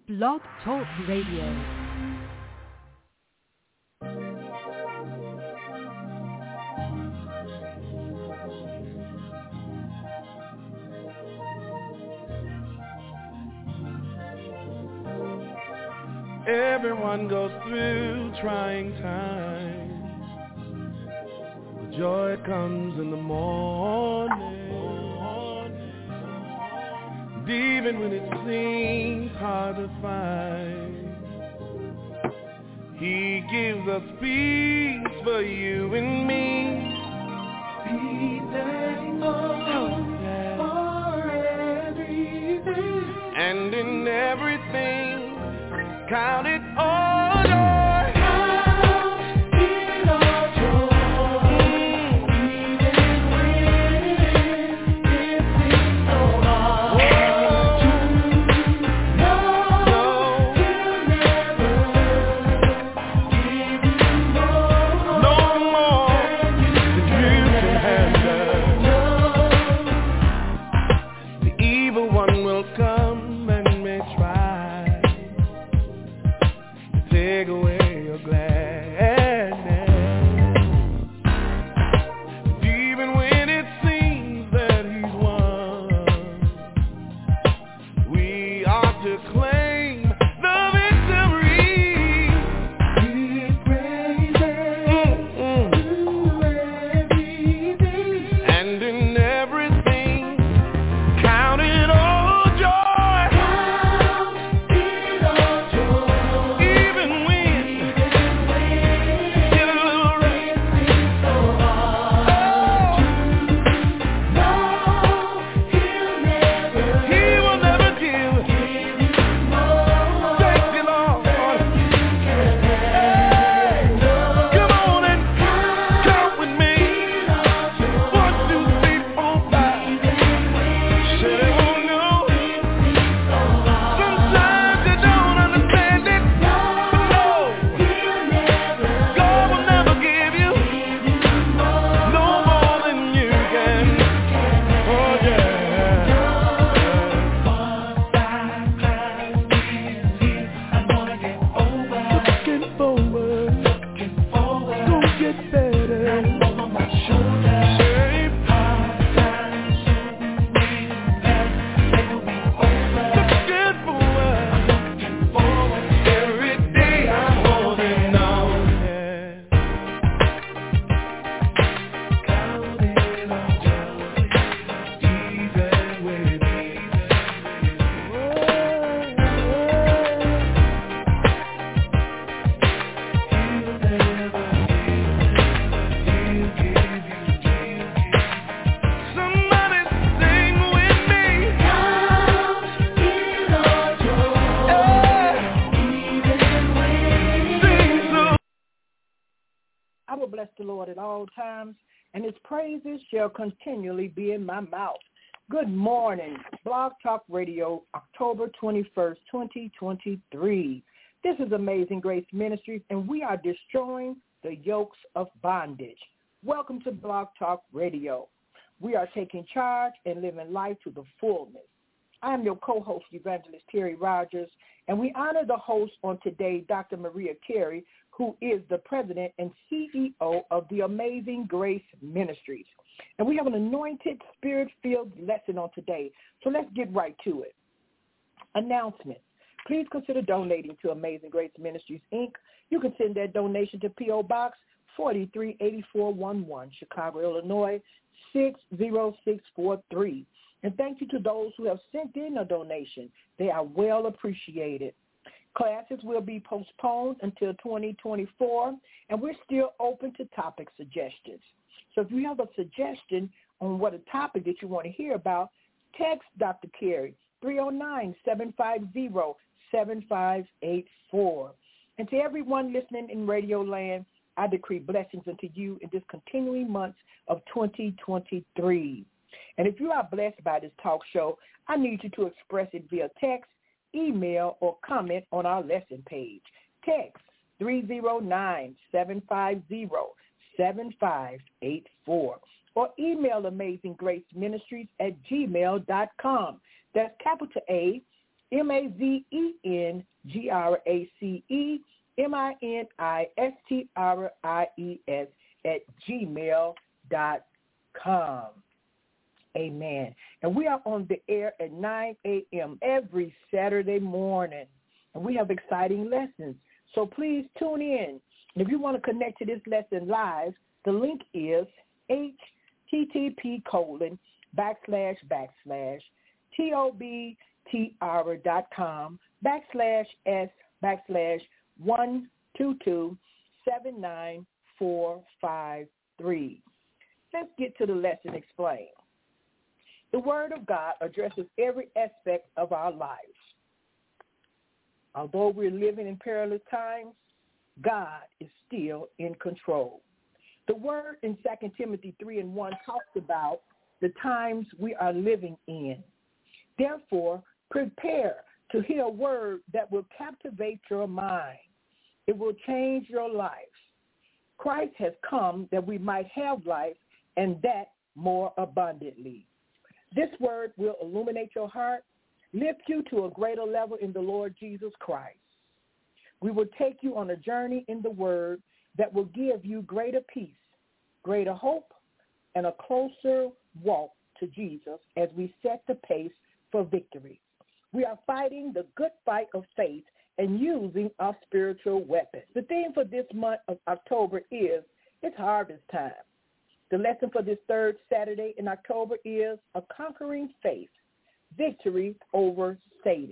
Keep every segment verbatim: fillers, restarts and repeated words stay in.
Blog Talk Radio. Everyone goes through trying times, but joy comes in the morning. And even when it seems hard to find, He gives us peace for you and me. Be thankful for everything, and in everything count it all joy. Count it all joy. Mm. Even when it seems so hard. Whoa. To know no. He'll never give you more. No more than you can handle. The evil one will come and may try take away your gladness. Even when it seems that He's won, we ought to claim the victory. Give praises mm-hmm. to everything, and in everything count it all joy. Count it all joy. Even bless the Lord at all times, and His praises shall continually be in my mouth. Good morning, Blog Talk Radio, October twenty-first, twenty twenty-three. This is Amazing Grace Ministries, and we are destroying the yokes of bondage. Welcome to Blog Talk Radio. We are taking charge and living life to the fullness. I am your co-host, Evangelist Terry Rogers, and we honor the host on today, Doctor Maria Carey, who is the president and C E O of the Amazing Grace Ministries. And we have an anointed, spirit-filled lesson on today. So let's get right to it. Announcement. Please consider donating to Amazing Grace Ministries, Incorporated. You can send that donation to P O. Box forty-three eighty-four eleven, Chicago, Illinois, six zero six four three. And thank you to those who have sent in a donation. They are well appreciated. Classes will be postponed until twenty twenty-four, and we're still open to topic suggestions. So if you have a suggestion on what a topic that you want to hear about, text Doctor Carey, three oh nine, seven five zero, seven five eight four. And to everyone listening in Radio Land, I decree blessings unto you in this continuing months of twenty twenty-three. And if you are blessed by this talk show, I need you to express it via text, email, or comment on our lesson page. Text three oh nine, seven five zero, seven five eight four or email Amazing Grace Ministries at gmail dot com. That's capital A, M A Z E N N G R A C E M I N I S T R I E S at gmail dot com. Amen. And we are on the air at nine a.m. every Saturday morning. And we have exciting lessons. So please tune in. And if you want to connect to this lesson live, the link is http colon backslash backslash tobtr dot com backslash s backslash one two two seven nine four five three. Let's get to the lesson explained. The Word of God addresses every aspect of our lives. Although we're living in perilous times, God is still in control. The Word in Second Timothy three and one talks about the times we are living in. Therefore, prepare to hear a word that will captivate your mind. It will change your life. Christ has come that we might have life, and that more abundantly. This word will illuminate your heart, lift you to a greater level in the Lord Jesus Christ. We will take you on a journey in the word that will give you greater peace, greater hope, and a closer walk to Jesus as we set the pace for victory. We are fighting the good fight of faith and using our spiritual weapons. The theme for this month of October is it's harvest time. The lesson for this third Saturday in October is a conquering faith, victory over Satan.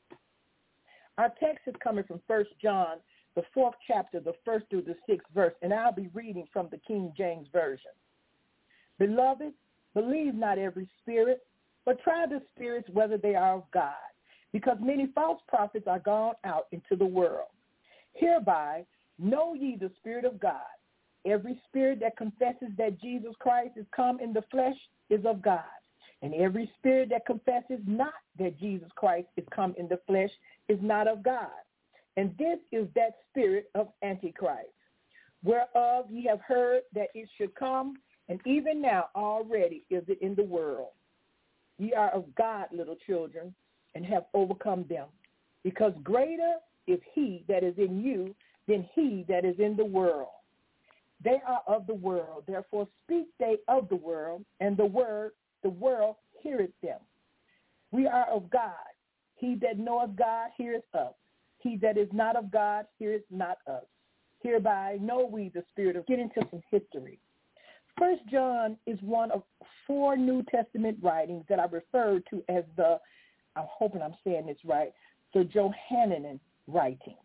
Our text is coming from First John, the fourth chapter, the first through the sixth verse, and I'll be reading from the King James Version. Beloved, believe not every spirit, but try the spirits whether they are of God, because many false prophets are gone out into the world. Hereby know ye the Spirit of God. Every spirit that confesses that Jesus Christ is come in the flesh is of God. And every spirit that confesses not that Jesus Christ is come in the flesh is not of God. And this is that spirit of Antichrist, whereof ye have heard that it should come, and even now already is it in the world. Ye are of God, little children, and have overcome them, because greater is he that is in you than he that is in the world. They are of the world, therefore speak they of the world, and the word, the world heareth them. We are of God. He that knoweth God heareth us. He that is not of God heareth not us. Hereby know we the spirit of, get into some history. First John is one of four New Testament writings that I refer to as the, I'm hoping I'm saying this right, the Johannine writings.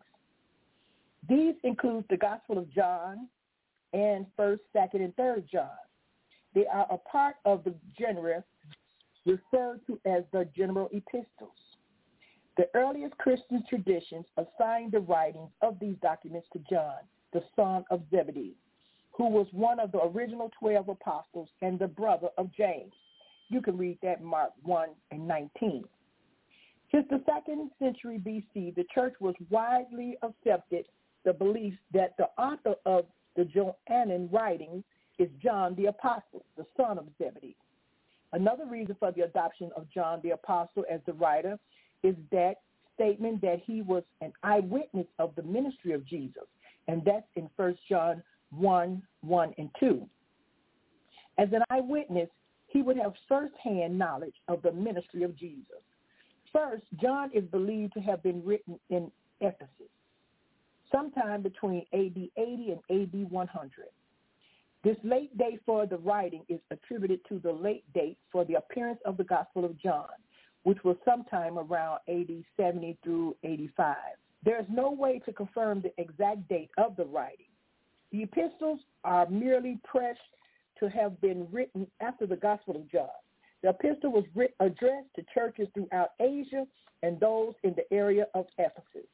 These include the Gospel of John and First, Second, and Third John. They are a part of the genre referred to as the general epistles. The earliest Christian traditions assigned the writings of these documents to John, the son of Zebedee, who was one of the original twelve apostles and the brother of James. You can read that in Mark one and nineteen. Since the second century B C, the church was widely accepted the belief that the author of the Johannine writings is John the Apostle, the son of Zebedee. Another reason for the adoption of John the Apostle as the writer is that statement that he was an eyewitness of the ministry of Jesus, and that's in First John one, one, and two. As an eyewitness, he would have firsthand knowledge of the ministry of Jesus. First, John is believed to have been written in Ephesus, sometime between A D eighty and A D one hundred. This late date for the writing is attributed to the late date for the appearance of the Gospel of John, which was sometime around A D seventy through eighty-five. There is no way to confirm the exact date of the writing. The epistles are merely pressed to have been written after the Gospel of John. The epistle was writ- addressed to churches throughout Asia and those in the area of Ephesus.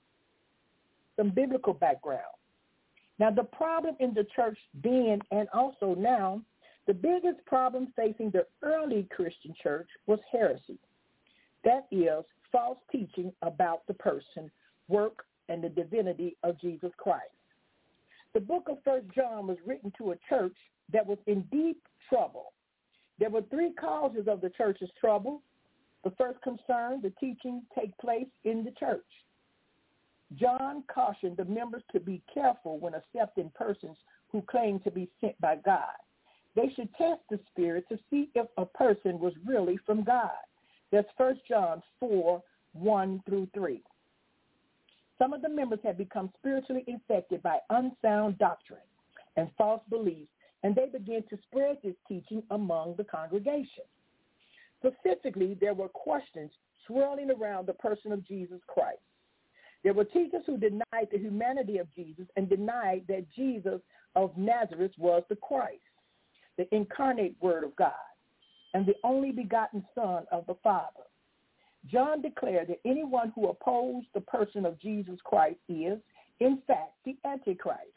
Some biblical background. Now, the problem in the church then and also now, the biggest problem facing the early Christian church was heresy. That is, false teaching about the person, work, and the divinity of Jesus Christ. The book of First John was written to a church that was in deep trouble. There were three causes of the church's trouble. The first concern, the teaching take place in the church. John cautioned the members to be careful when accepting persons who claim to be sent by God. They should test the Spirit to see if a person was really from God. That's First John four, one through three. Some of the members have become spiritually infected by unsound doctrine and false beliefs, and they began to spread this teaching among the congregation. Specifically, there were questions swirling around the person of Jesus Christ. There were teachers who denied the humanity of Jesus and denied that Jesus of Nazareth was the Christ, the incarnate Word of God, and the only begotten Son of the Father. John declared that anyone who opposed the person of Jesus Christ is, in fact, the Antichrist.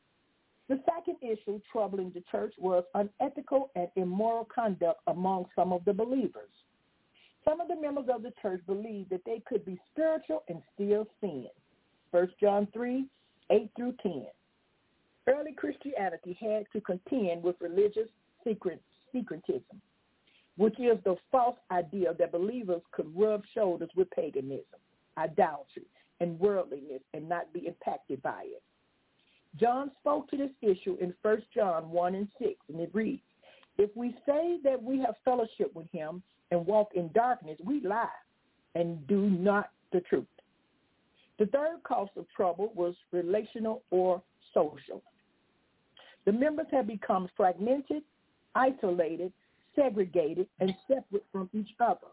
The second issue troubling the church was unethical and immoral conduct among some of the believers. Some of the members of the church believed that they could be spiritual and still sin. First John three, eight through ten. Early Christianity had to contend with religious secret, secretism, which is the false idea that believers could rub shoulders with paganism, idolatry, and worldliness and not be impacted by it. John spoke to this issue in First John one and six, and it reads, "If we say that we have fellowship with him and walk in darkness, we lie and do not the truth." The third cause of trouble was relational or social. The members had become fragmented, isolated, segregated, and separate from each other.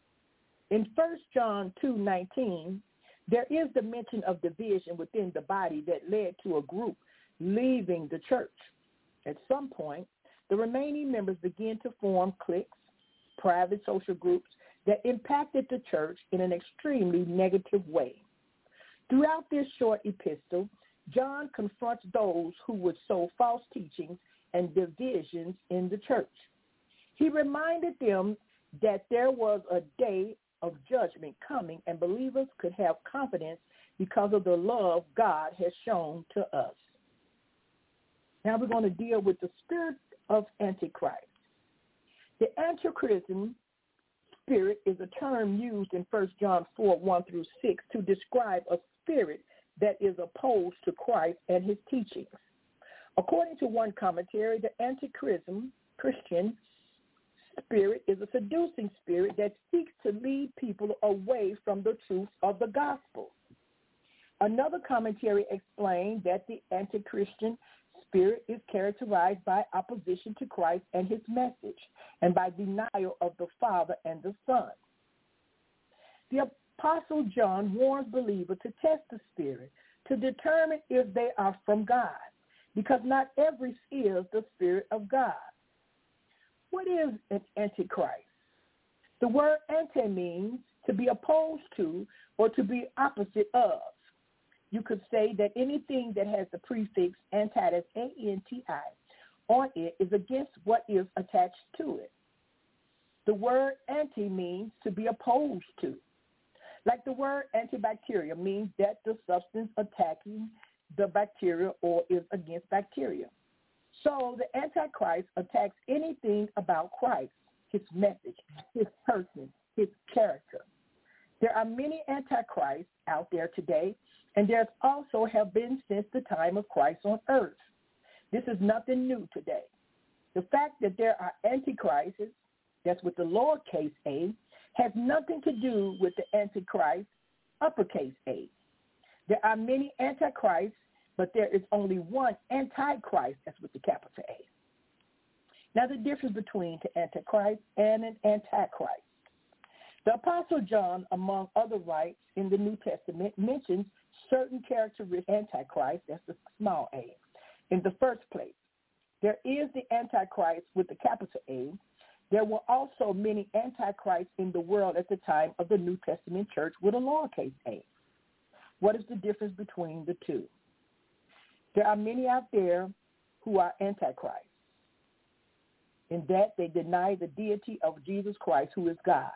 In First John two nineteen, there is the mention of division within the body that led to a group leaving the church. At some point, the remaining members began to form cliques, private social groups that impacted the church in an extremely negative way. Throughout this short epistle, John confronts those who would sow false teachings and divisions in the church. He reminded them that there was a day of judgment coming and believers could have confidence because of the love God has shown to us. Now we're going to deal with the spirit of Antichrist. The Antichrism spirit is a term used in First John four, one through six to describe a spirit that is opposed to Christ and his teachings. According to one commentary, the Antichrism Christian spirit is a seducing spirit that seeks to lead people away from the truth of the gospel. Another commentary explained that the anti-Christian spirit is characterized by opposition to Christ and his message, and by denial of the Father and the Son. The Apostle John warns believers to test the spirit to determine if they are from God, because not every is the spirit of God. What is an antichrist? The word anti means to be opposed to or to be opposite of. You could say that anything that has the prefix anti, that's A N T I, on it is against what is attached to it. The word anti means to be opposed to. Like the word antibacterial means that the substance attacking the bacteria or is against bacteria. So the Antichrist attacks anything about Christ, his message, his person, his character. There are many antichrists out there today, and there's also have been since the time of Christ on earth. This is nothing new today. The fact that there are antichrists, that's with the lowercase a, has nothing to do with the Antichrist, uppercase A. There are many antichrists, but there is only one Antichrist, that's with the capital A. Now the difference between the Antichrist and an Antichrist. The Apostle John, among other rights in the New Testament, mentions certain characteristics of Antichrist, that's the small a. In the first place, there is the Antichrist with the capital A. There were also many antichrists in the world at the time of the New Testament church with a lowercase a. What is the difference between the two? There are many out there who are antichrists, in that they deny the deity of Jesus Christ, who is God.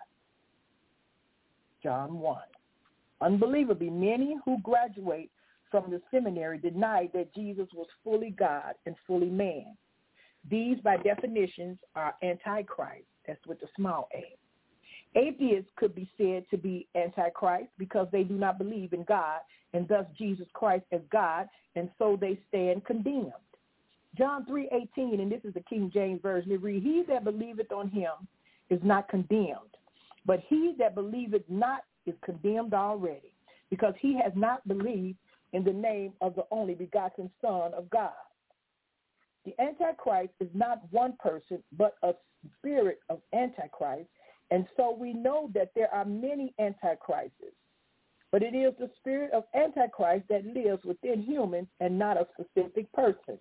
John one. Unbelievably, many who graduate from the seminary deny that Jesus was fully God and fully man. These, by definitions, are antichrists. That's with the small a. Atheists could be said to be antichrist because they do not believe in God and thus Jesus Christ as God, and so they stand condemned. John three eighteen, and this is the King James Version, it reads, he that believeth on him is not condemned, but he that believeth not is condemned already, because he has not believed in the name of the only begotten Son of God. The Antichrist is not one person, but a spirit of Antichrist, and so we know that there are many Antichrists. But it is the spirit of Antichrist that lives within humans and not a specific person.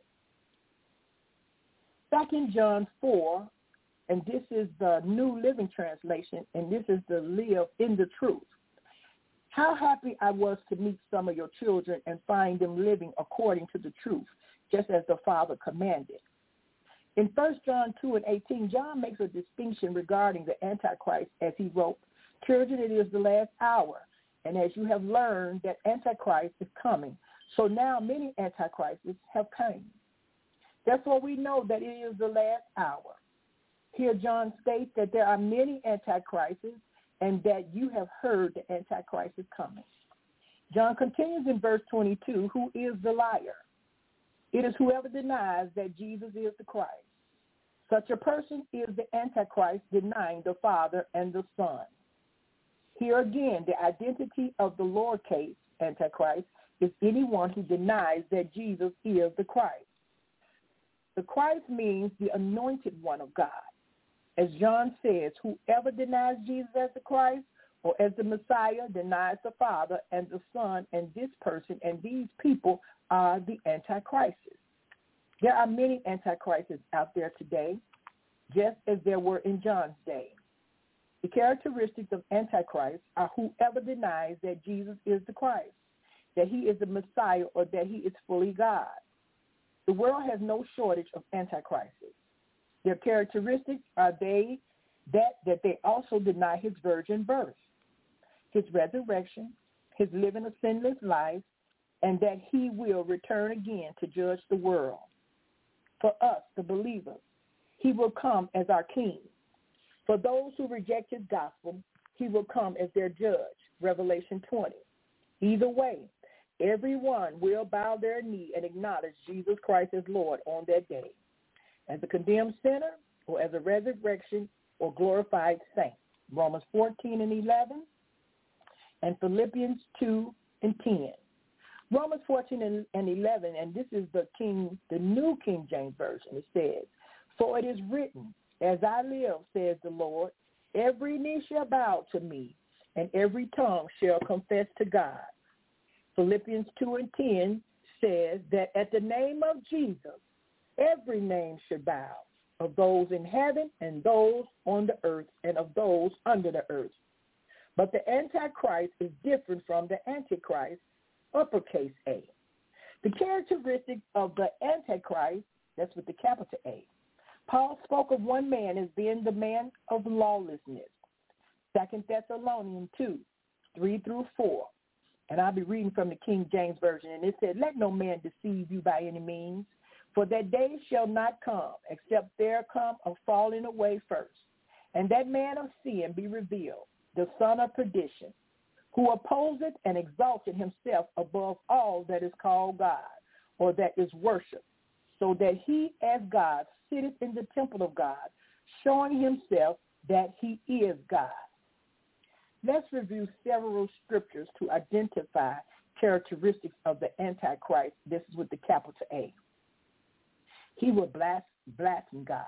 Back in John four, and this is the New Living Translation, and this is the live in the truth. How happy I was to meet some of your children and find them living according to the truth, just as the Father commanded. In First John two and eighteen, John makes a distinction regarding the Antichrist as he wrote, children, it is the last hour, and as you have learned that Antichrist is coming, so now many Antichrists have come. Therefore we know that it is the last hour. Here John states that there are many Antichrists and that you have heard the Antichrist is coming. John continues in verse twenty-two, who is the liar? It is whoever denies that Jesus is the Christ. Such a person is the Antichrist, denying the Father and the Son. Here again, the identity of the lowercase Antichrist is anyone who denies that Jesus is the Christ. The Christ means the anointed one of God. As John says, whoever denies Jesus as the Christ or as the Messiah denies the Father and the Son, and this person and these people are the Antichrists. There are many Antichrists out there today, just as there were in John's day. The characteristics of Antichrist are whoever denies that Jesus is the Christ, that he is the Messiah, or that he is fully God. The world has no shortage of Antichrists. Their characteristics are they that, that they also deny his virgin birth, his resurrection, his living a sinless life, and that he will return again to judge the world. For us, the believers, he will come as our king. For those who reject his gospel, he will come as their judge, Revelation twenty. Either way, everyone will bow their knee and acknowledge Jesus Christ as Lord on that day, as a condemned sinner or as a resurrection or glorified saint. Romans fourteen and eleven and Philippians two and ten. Romans fourteen and eleven, and this is the King, the New King James Version. It says, for it is written, as I live, says the Lord, every knee shall bow to me, and every tongue shall confess to God. Philippians two and ten says that at the name of Jesus, every name should bow, of those in heaven and those on the earth and of those under the earth. But the Antichrist is different from the Antichrist, uppercase A. The characteristics of the Antichrist, that's with the capital A. Paul spoke of one man as being the man of lawlessness. Second Thessalonians two, three through four. And I'll be reading from the King James Version. And it said, let no man deceive you by any means, for that day shall not come, except there come a falling away first, and that man of sin be revealed, the son of perdition, who opposeth and exalted himself above all that is called God, or that is worshipped, so that he as God sitteth in the temple of God, showing himself that he is God. Let's review several scriptures to identify characteristics of the Antichrist. This is with the capital A. He will blaspheme God.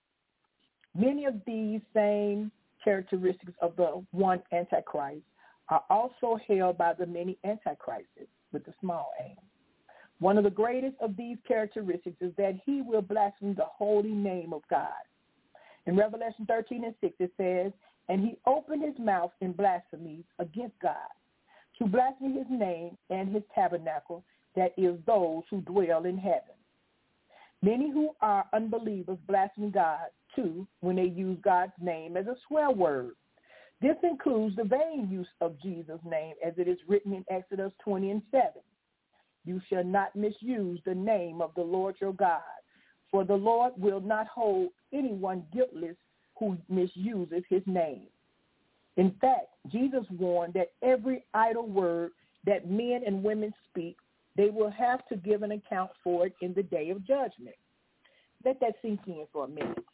Many of these same characteristics of the one Antichrist are also held by the many Antichrists with the small a. One of the greatest of these characteristics is that he will blaspheme the holy name of God. In Revelation thirteen and six, it says, and he opened his mouth in blasphemy against God, to blaspheme his name and his tabernacle, that is those who dwell in heaven. Many who are unbelievers blaspheme God, too, when they use God's name as a swear word. This includes the vain use of Jesus' name, as it is written in Exodus twenty and seven. You shall not misuse the name of the Lord your God, for the Lord will not hold anyone guiltless who misuses his name. In fact, Jesus warned that every idle word that men and women speak, they will have to give an account for it in the day of judgment. Let that sink in for a minute.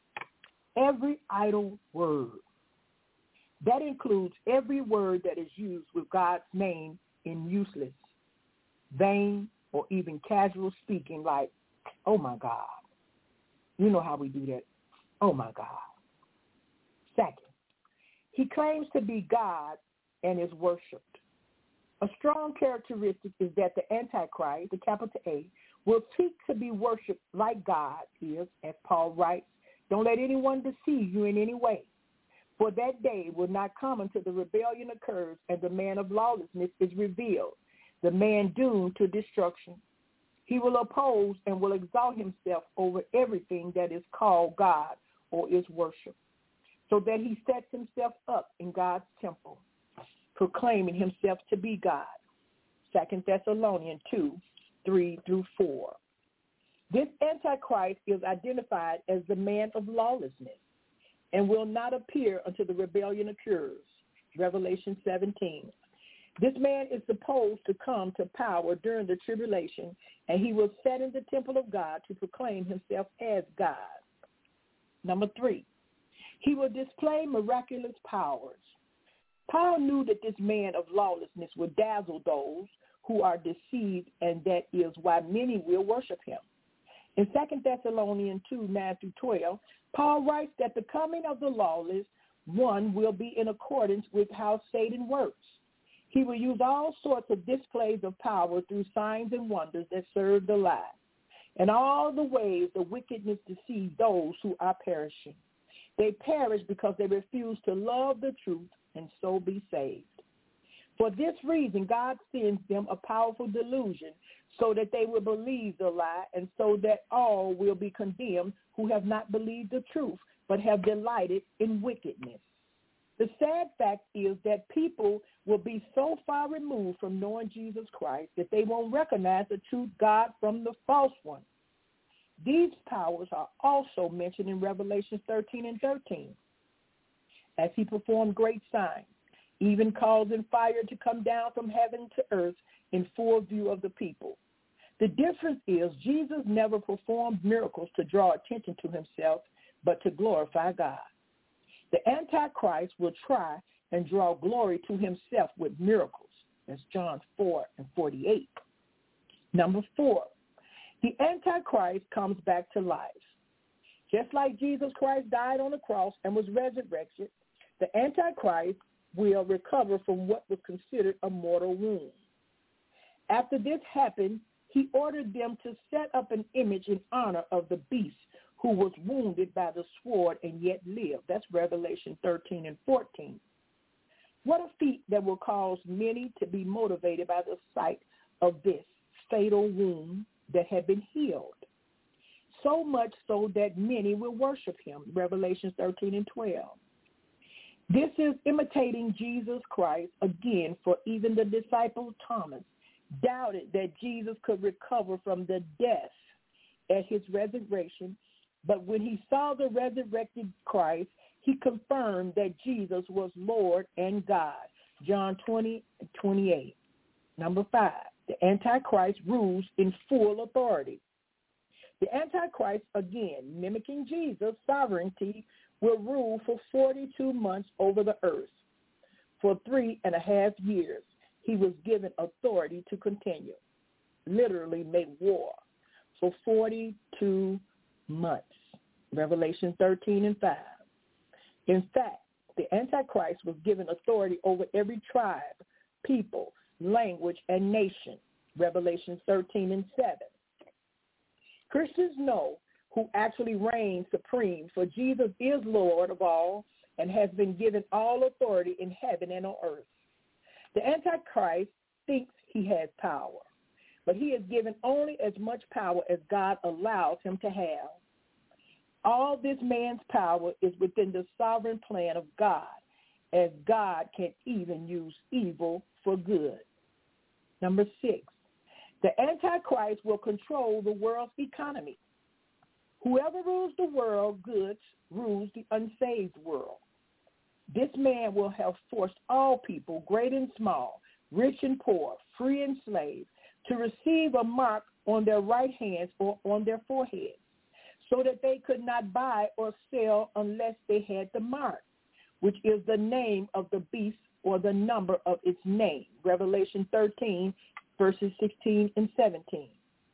Every idle word. That includes every word that is used with God's name in useless, vain, or even casual speaking like, oh my God. You know how we do that. Oh my God. Second, he claims to be God and is worshipped. A strong characteristic is that the Antichrist, the capital A, will seek to be worshipped like God is, as Paul writes, don't let anyone deceive you in any way. For that day will not come until the rebellion occurs and the man of lawlessness is revealed, the man doomed to destruction. He will oppose and will exalt himself over everything that is called God or is worshipped, so that he sets himself up in God's temple, proclaiming himself to be God. Second Thessalonians two, three through four. This Antichrist is identified as the man of lawlessness and will not appear until the rebellion occurs. Revelation seventeen. This man is supposed to come to power during the tribulation, and he will sit in the temple of God to proclaim himself as God. Number three, he will display miraculous powers. Paul knew that this man of lawlessness would dazzle those who are deceived, and that is why many will worship him. In Second Thessalonians two, nine through twelve, Paul writes that the coming of the lawless one will be in accordance with how Satan works. He will use all sorts of displays of power through signs and wonders that serve the lie, and all the ways of wickedness deceive those who are perishing. They perish because they refuse to love the truth and so be saved. For this reason, God sends them a powerful delusion so that they will believe the lie, and so that all will be condemned who have not believed the truth but have delighted in wickedness. The sad fact is that people will be so far removed from knowing Jesus Christ that they won't recognize the true God from the false one. These powers are also mentioned in Revelation thirteen and thirteen. As he performed great signs, even causing fire to come down from heaven to earth in full view of the people. The difference is Jesus never performed miracles to draw attention to himself, but to glorify God. The Antichrist will try and draw glory to himself with miracles. That's John four and forty-eight. Number four, the Antichrist comes back to life. Just like Jesus Christ died on the cross and was resurrected, the Antichrist will recover from what was considered a mortal wound. After this happened, he ordered them to set up an image in honor of the beast who was wounded by the sword and yet lived. That's Revelation thirteen and fourteen. What a feat that will cause many to be motivated by the sight of this fatal wound that had been healed. So much so that many will worship him. Revelation thirteen and twelve. This is imitating Jesus Christ again, for even the disciple Thomas doubted that Jesus could recover from the death at his resurrection. But when he saw the resurrected Christ, he confirmed that Jesus was Lord and God. John twenty, twenty-eight. Number five, the Antichrist rules in full authority. The Antichrist, again, mimicking Jesus' sovereignty, will rule for forty-two months over the earth. For three and a half years, he was given authority to continue, literally make war, for forty-two months. Revelation thirteen and five. In fact, the Antichrist was given authority over every tribe, people, language, and nation. Revelation thirteen and seven. Christians know who actually reigns supreme, for Jesus is Lord of all and has been given all authority in heaven and on earth. The Antichrist thinks he has power, but he is given only as much power as God allows him to have. All this man's power is within the sovereign plan of God, as God can even use evil for good. Number six, the Antichrist will control the world's economy. Whoever rules the world goods rules the unsaved world. This man will have forced all people, great and small, rich and poor, free and slave, to receive a mark on their right hands or on their foreheads, so that they could not buy or sell unless they had the mark, which is the name of the beast or the number of its name. Revelation thirteen, verses sixteen and seventeen.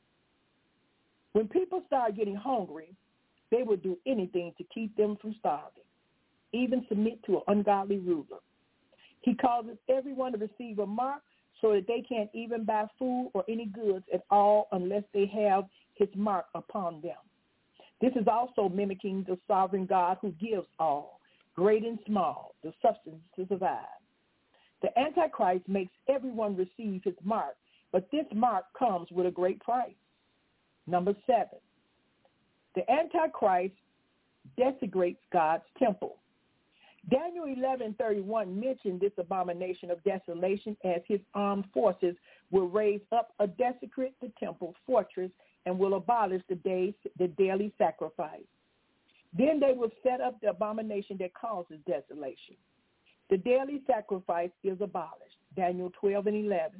When people start getting hungry, they will do anything to keep them from starving, even submit to an ungodly ruler. He causes everyone to receive a mark so that they can't even buy food or any goods at all unless they have his mark upon them. This is also mimicking the sovereign God who gives all, great and small, the substance to survive. The Antichrist makes everyone receive his mark, but this mark comes with a great price. Number seven, the Antichrist desecrates God's temple. Daniel eleven thirty-one mentioned this abomination of desolation as his armed forces will raise up a desecrate the temple fortress and will abolish the days the daily sacrifice. Then they will set up the abomination that causes desolation. The daily sacrifice is abolished. Daniel twelve and eleven.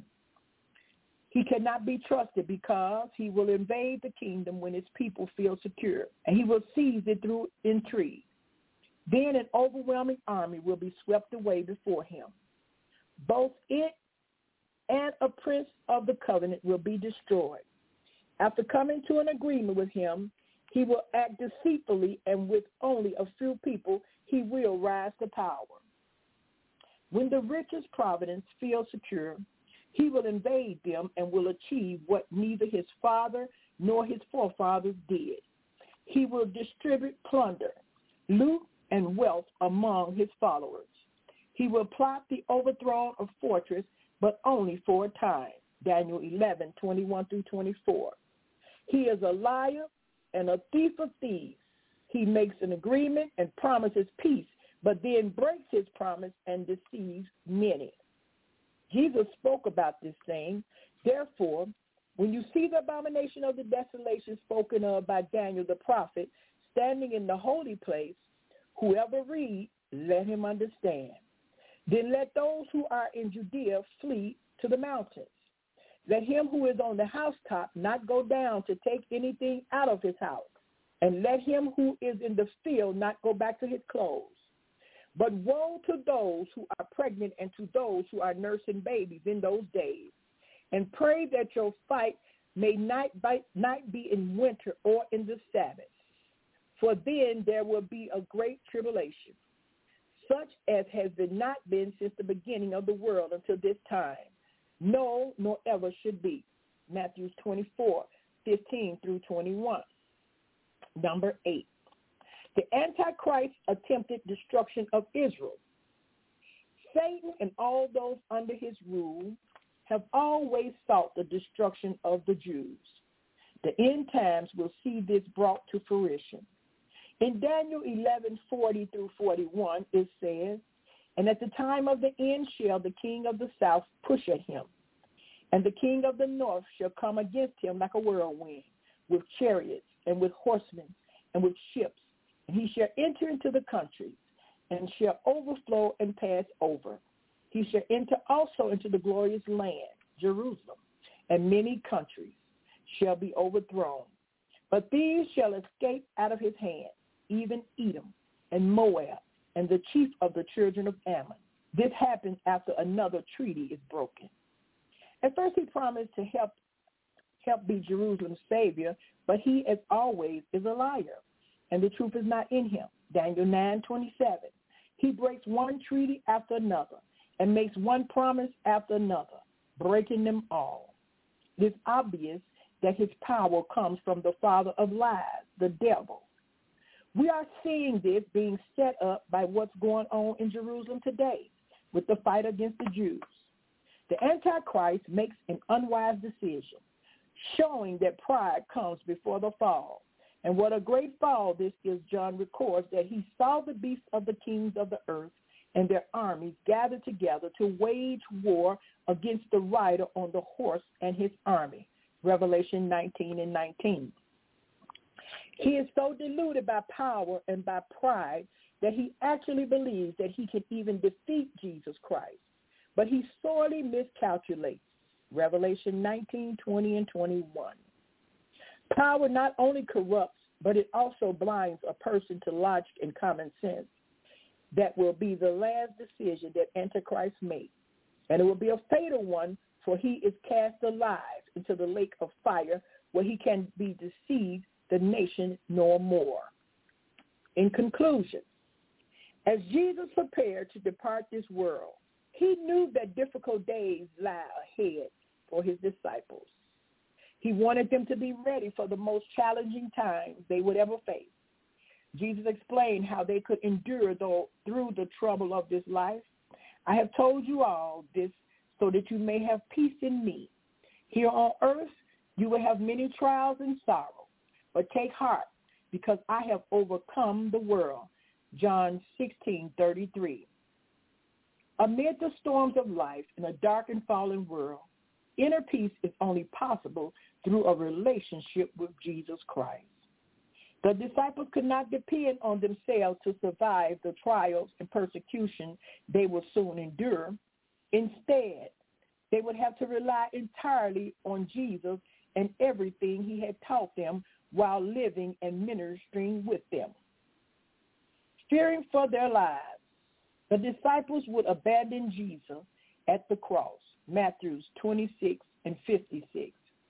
He cannot be trusted because he will invade the kingdom when his people feel secure, and he will seize it through intrigue. Then an overwhelming army will be swept away before him. Both it and a prince of the covenant will be destroyed. After coming to an agreement with him, he will act deceitfully, and with only a few people, he will rise to power. When the richest providence feels secure, he will invade them and will achieve what neither his father nor his forefathers did. He will distribute plunder, loot, and wealth among his followers. He will plot the overthrow of fortress, but only for a time. Daniel eleven twenty-one through twenty-four. He is a liar and a thief of thieves. He makes an agreement and promises peace, but then breaks his promise and deceives many. Jesus spoke about this thing. Therefore, when you see the abomination of the desolation spoken of by Daniel the prophet standing in the holy place, whoever reads, let him understand. Then let those who are in Judea flee to the mountains. Let him who is on the housetop not go down to take anything out of his house. And let him who is in the field not go back to his clothes. But woe to those who are pregnant and to those who are nursing babies in those days. And pray that your fight may not be in winter or in the Sabbath. For then there will be a great tribulation, such as has been not been since the beginning of the world until this time. No, nor ever should be. Matthew twenty-four, fifteen through twenty-one. Number eight. The Antichrist attempted destruction of Israel. Satan and all those under his rule have always sought the destruction of the Jews. The end times will see this brought to fruition. In Daniel eleven forty through forty-one, it says, and at the time of the end shall the king of the south push at him, and the king of the north shall come against him like a whirlwind, with chariots and with horsemen and with ships. And he shall enter into the countries, and shall overflow and pass over. He shall enter also into the glorious land, Jerusalem, and many countries shall be overthrown. But these shall escape out of his hand, even Edom and Moab, and the chief of the children of Ammon. This happens after another treaty is broken. At first he promised to help, help be Jerusalem's savior, but he, as always, is a liar, and the truth is not in him. Daniel nine twenty-seven. He breaks one treaty after another and makes one promise after another, breaking them all. It is obvious that his power comes from the father of lies, the devil. We are seeing this being set up by what's going on in Jerusalem today with the fight against the Jews. The Antichrist makes an unwise decision, showing that pride comes before the fall. And what a great fall this is, John records that he saw the beasts of the kings of the earth and their armies gathered together to wage war against the rider on the horse and his army. Revelation nineteen and nineteen. He is so deluded by power and by pride that he actually believes that he can even defeat Jesus Christ, but he sorely miscalculates. Revelation nineteen, twenty, and twenty-one. Power not only corrupts, but it also blinds a person to logic and common sense. That will be the last decision that Antichrist makes, and it will be a fatal one, for he is cast alive into the lake of fire, where he can be deceived the nation no more. In conclusion, as Jesus prepared to depart this world, he knew that difficult days lie ahead for his disciples. He wanted them to be ready for the most challenging times they would ever face. Jesus explained how they could endure though, through the trouble of this life. I have told you all this so that you may have peace in me. Here on earth, you will have many trials and sorrow, but take heart, because I have overcome the world. John sixteen, thirty-three. Amid the storms of life in a dark and fallen world, inner peace is only possible through a relationship with Jesus Christ. The disciples could not depend on themselves to survive the trials and persecution they will soon endure. Instead, they would have to rely entirely on Jesus and everything he had taught them while living and ministering with them. Fearing for their lives, the disciples would abandon Jesus at the cross, Matthew twenty-six and fifty-six.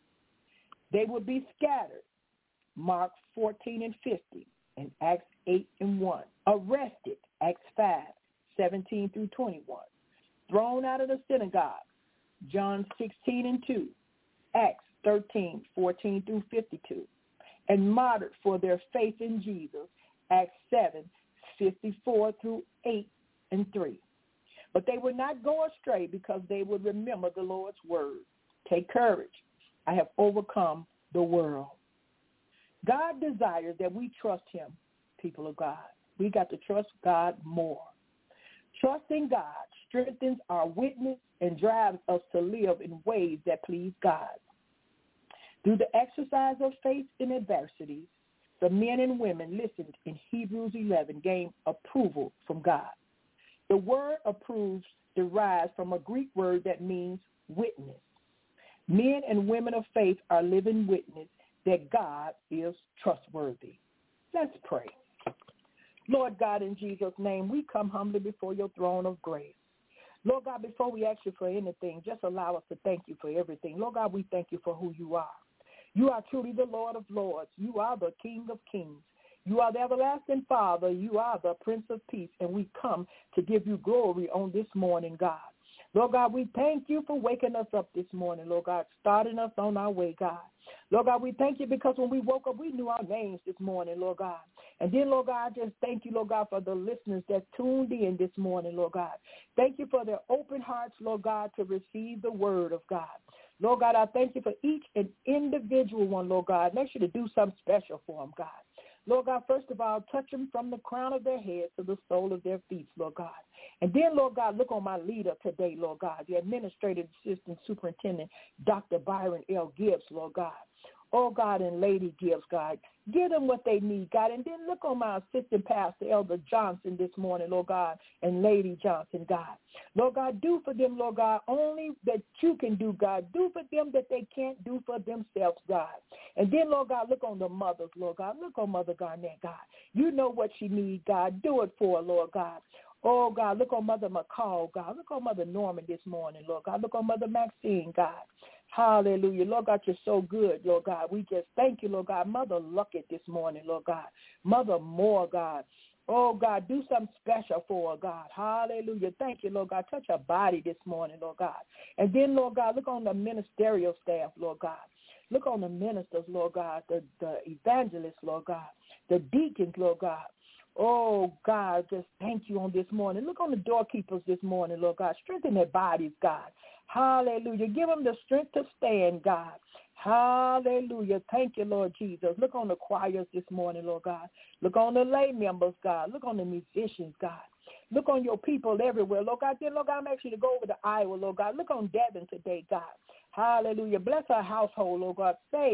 They would be scattered, Mark fourteen and fifty, and Acts eight and one. Arrested, Acts five, seventeen through twenty-one. Thrown out of the synagogue, John sixteen and two, Acts thirteen, fourteen through fifty-two. And martyred for their faith in Jesus, Acts seven, fifty-four through eight and three. But they would not go astray because they would remember the Lord's word. Take courage. I have overcome the world. God desires that we trust him, people of God. We got to trust God more. Trusting God strengthens our witness and drives us to live in ways that please God. Through the exercise of faith in adversities, the men and women listened in Hebrews eleven gained approval from God. The word approves derives from a Greek word that means witness. Men and women of faith are living witness that God is trustworthy. Let's pray. Lord God, in Jesus' name, we come humbly before your throne of grace. Lord God, before we ask you for anything, just allow us to thank you for everything. Lord God, we thank you for who you are. You are truly the Lord of lords. You are the King of kings. You are the everlasting Father. You are the Prince of Peace, and we come to give you glory on this morning, God. Lord God, we thank you for waking us up this morning, Lord God, starting us on our way, God. Lord God, we thank you because when we woke up, we knew our names this morning, Lord God. And then, Lord God, I just thank you, Lord God, for the listeners that tuned in this morning, Lord God. Thank you for their open hearts, Lord God, to receive the word of God. Lord God, I thank you for each and individual one, Lord God. Make sure to do something special for them, God. Lord God, first of all, touch them from the crown of their heads to the sole of their feet, Lord God. And then, Lord God, look on my leader today, Lord God, the administrative assistant superintendent, Doctor Byron L. Gibbs, Lord God. Oh, God, and Lady Gibbs, God. Give them what they need, God. And then look on my assistant pastor, Elder Johnson, this morning, Lord God, and Lady Johnson, God. Lord God, do for them, Lord God, only that you can do, God. Do for them that they can't do for themselves, God. And then, Lord God, look on the mothers, Lord God. Look on Mother Garnett, God. You know what she needs, God. Do it for her, Lord God. Oh, God, look on Mother McCall, God. Look on Mother Norman this morning, Lord God. Look on Mother Maxine, God. Hallelujah. Lord God, you're so good, Lord God. We just thank you, Lord God. Mother Luckett this morning, Lord God. Mother Moore, God. Oh, God, do something special for her, God. Hallelujah. Thank you, Lord God. Touch her body this morning, Lord God. And then, Lord God, look on the ministerial staff, Lord God. Look on the ministers, Lord God, the, the evangelists, Lord God, the deacons, Lord God. Oh, God, just thank you on this morning. Look on the doorkeepers this morning, Lord God. Strengthen their bodies, God. Hallelujah. Give them the strength to stand, God. Hallelujah. Thank you, Lord Jesus. Look on the choirs this morning, Lord God. Look on the lay members, God. Look on the musicians, God. Look on your people everywhere, Lord God. Then, Lord God, I'm asking you to go over to Iowa, Lord God. Look on Devin today, God. Hallelujah. Bless our household, Lord God. Save.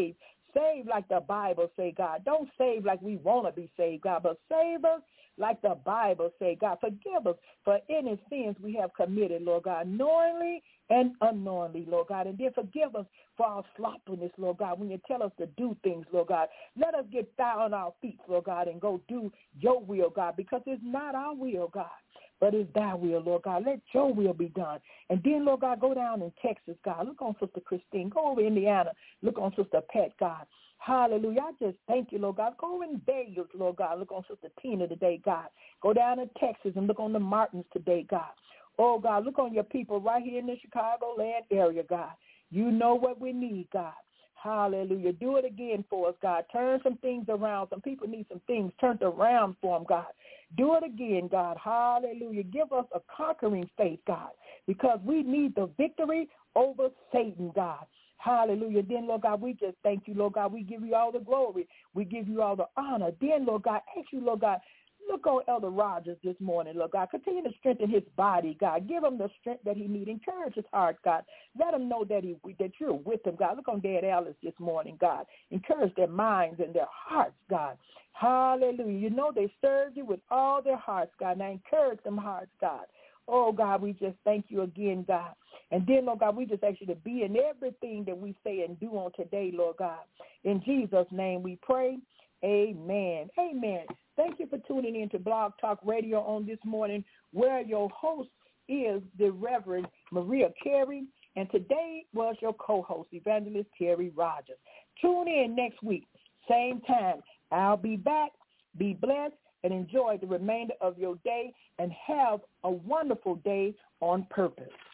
Save like the Bible say, God. Don't save like we want to be saved, God, but save us like the Bible say, God. Forgive us for any sins we have committed, Lord God, knowingly and unknowingly, Lord God. And then forgive us for our sloppiness, Lord God, when you tell us to do things, Lord God. Let us get down on our feet, Lord God, and go do your will, God, because it's not our will, God, but it's thy will, Lord God. Let your will be done. And then, Lord God, go down in Texas, God. Look on Sister Christine. Go over Indiana. Look on Sister Pat, God. Hallelujah. I just thank you, Lord God. Go over in Vegas, Lord God. Look on Sister Tina today, God. Go down to Texas and look on the Martins today, God. Oh, God, look on your people right here in the Chicagoland area, God. You know what we need, God. Hallelujah. Do it again for us, God. Turn some things around. Some people need some things turned around for them, God. Do it again, God. Hallelujah. Give us a conquering faith, God, because we need the victory over Satan, God. Hallelujah. Then, Lord God, we just thank you, Lord God. We give you all the glory. We give you all the honor. Then, Lord God, ask you, Lord God, look on Elder Rogers this morning, Lord God. Continue to strengthen his body, God. Give him the strength that he needs. Encourage his heart, God. Let him know that he that you're with him, God. Look on Dad Alice this morning, God. Encourage their minds and their hearts, God. Hallelujah. You know they served you with all their hearts, God. Now encourage them hearts, God. Oh, God, we just thank you again, God. And then, Lord God, we just ask you to be in everything that we say and do on today, Lord God. In Jesus' name we pray. Amen. Amen. Thank you for tuning in to Blog Talk Radio on this morning, where your host is the Reverend Maria Carey, and today was your co-host, Evangelist Terry Rogers. Tune in next week, same time. I'll be back. Be blessed and enjoy the remainder of your day, and have a wonderful day on purpose.